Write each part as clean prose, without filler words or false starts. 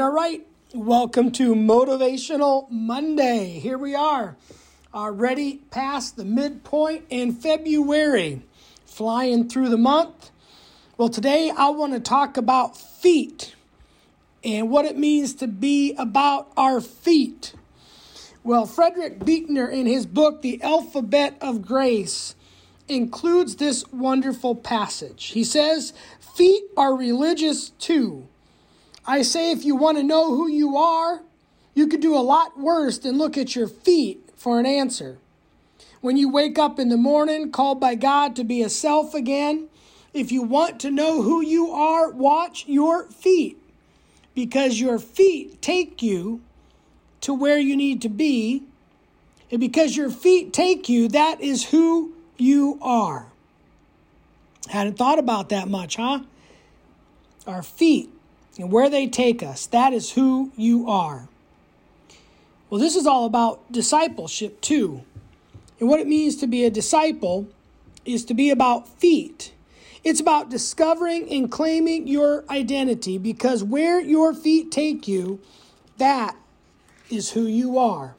All right. Welcome to Motivational Monday. Here we are, already past the midpoint in February, flying through the month. Well, today I want to talk about feet and what it means to be about our feet. Well, Frederick Buechner, in his book, The Alphabet of Grace, includes this wonderful passage. He says, feet are religious too. I say if you want to know who you are, you could do a lot worse than look at your feet for an answer. When you wake up in the morning, called by God to be a self again, if you want to know who you are, watch your feet, because your feet take you to where you need to be, and because your feet take you, that is who you are. Hadn't thought about that much, huh? Our feet. And where they take us, that is who you are. Well, this is all about discipleship too. And what it means to be a disciple is to be about feet. It's about discovering and claiming your identity, because where your feet take you, that is who you are.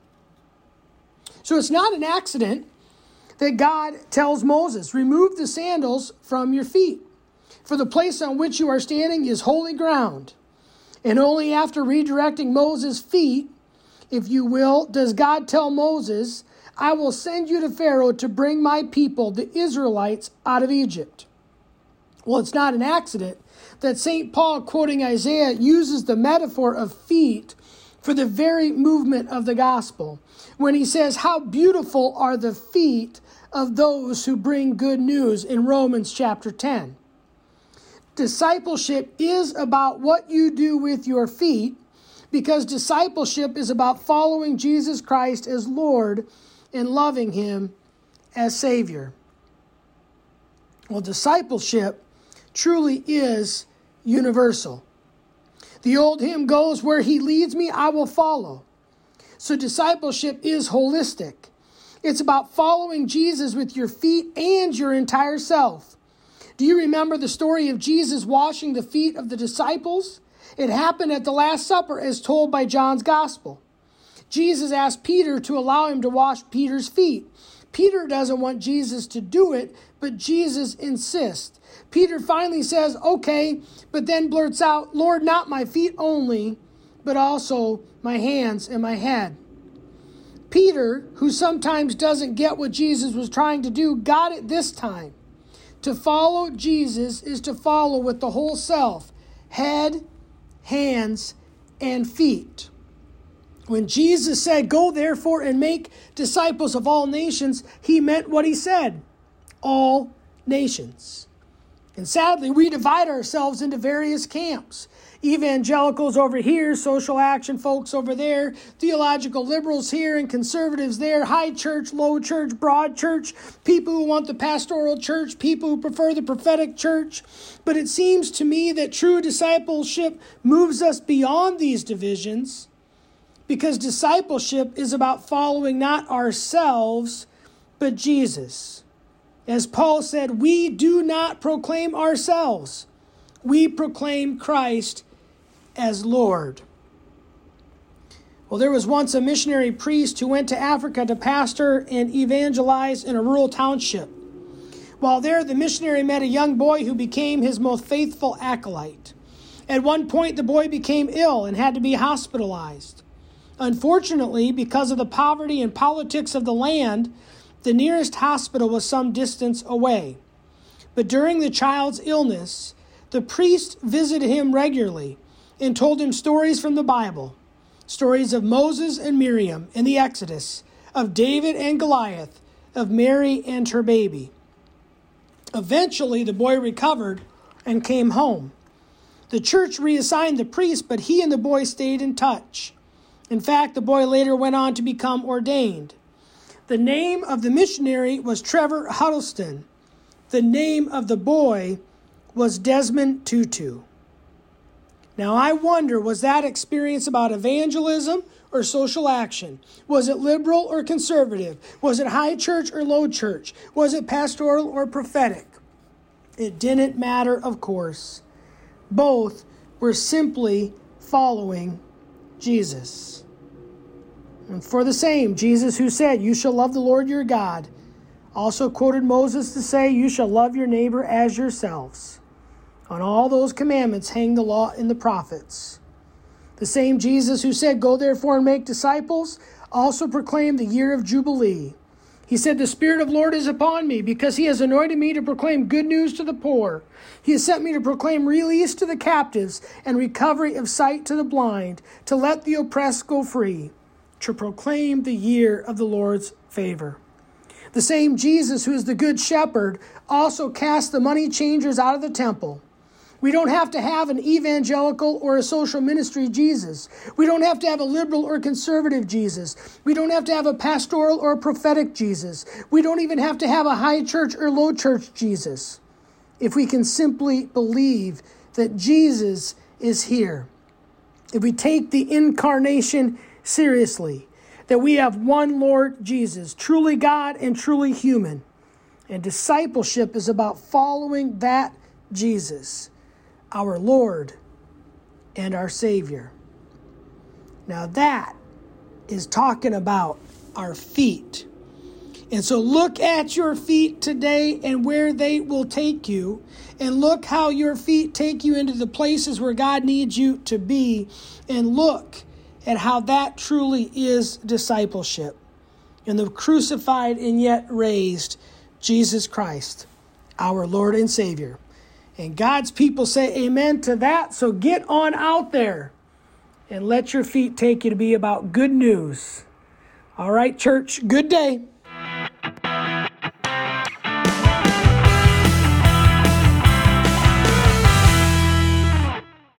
So it's not an accident that God tells Moses, remove the sandals from your feet. For the place on which you are standing is holy ground. And only after redirecting Moses' feet, if you will, does God tell Moses, I will send you to Pharaoh to bring my people, the Israelites, out of Egypt. Well, it's not an accident that St. Paul, quoting Isaiah, uses the metaphor of feet for the very movement of the gospel, when he says, how beautiful are the feet of those who bring good news in Romans chapter 10. Discipleship is about what you do with your feet, because discipleship is about following Jesus Christ as Lord and loving Him as Savior. Well, discipleship truly is universal. The old hymn goes, where He leads me, I will follow. So discipleship is holistic. It's about following Jesus with your feet and your entire self. Do you remember the story of Jesus washing the feet of the disciples? It happened at the Last Supper as told by John's Gospel. Jesus asked Peter to allow him to wash Peter's feet. Peter doesn't want Jesus to do it, but Jesus insists. Peter finally says, okay, but then blurts out, Lord, not my feet only, but also my hands and my head. Peter, who sometimes doesn't get what Jesus was trying to do, got it this time. To follow Jesus is to follow with the whole self, head, hands, and feet. When Jesus said, go therefore and make disciples of all nations, He meant what He said, all nations. And sadly, we divide ourselves into various camps. Evangelicals over here, social action folks over there, theological liberals here and conservatives there, high church, low church, broad church, people who want the pastoral church, people who prefer the prophetic church. But it seems to me that true discipleship moves us beyond these divisions, because discipleship is about following not ourselves, but Jesus. As Paul said, we do not proclaim ourselves. We proclaim Christ as Lord. Well, there was once a missionary priest who went to Africa to pastor and evangelize in a rural township. While there, the missionary met a young boy who became his most faithful acolyte. At one point, the boy became ill and had to be hospitalized. Unfortunately, because of the poverty and politics of the land, the nearest hospital was some distance away. But during the child's illness, the priest visited him regularly and told him stories from the Bible, stories of Moses and Miriam in the Exodus, of David and Goliath, of Mary and her baby. Eventually, the boy recovered and came home. The church reassigned the priest, but he and the boy stayed in touch. In fact, the boy later went on to become ordained. The name of the missionary was Trevor Huddleston. The name of the boy was Desmond Tutu. Now, I wonder, was that experience about evangelism or social action? Was it liberal or conservative? Was it high church or low church? Was it pastoral or prophetic? It didn't matter, of course. Both were simply following Jesus. And for the same, Jesus who said, "You shall love the Lord your God," also quoted Moses to say, "You shall love your neighbor as yourselves." On all those commandments hang the law and the prophets. The same Jesus who said, "Go therefore and make disciples," also proclaimed the year of Jubilee. He said, "The Spirit of the Lord is upon me, because he has anointed me to proclaim good news to the poor. He has sent me to proclaim release to the captives and recovery of sight to the blind, to let the oppressed go free, to proclaim the year of the Lord's favor." The same Jesus who is the good shepherd also cast the money changers out of the temple. We don't have to have an evangelical or a social ministry Jesus. We don't have to have a liberal or conservative Jesus. We don't have to have a pastoral or a prophetic Jesus. We don't even have to have a high church or low church Jesus. If we can simply believe that Jesus is here, if we take the incarnation seriously, that we have one Lord Jesus, truly God and truly human, and discipleship is about following that Jesus, our Lord and our Savior. Now that is talking about our feet. And so look at your feet today and where they will take you. And look how your feet take you into the places where God needs you to be. And look at how that truly is discipleship. And the crucified and yet raised Jesus Christ, our Lord and Savior. And God's people say amen to that. So get on out there and let your feet take you to be about good news. All right, church, good day.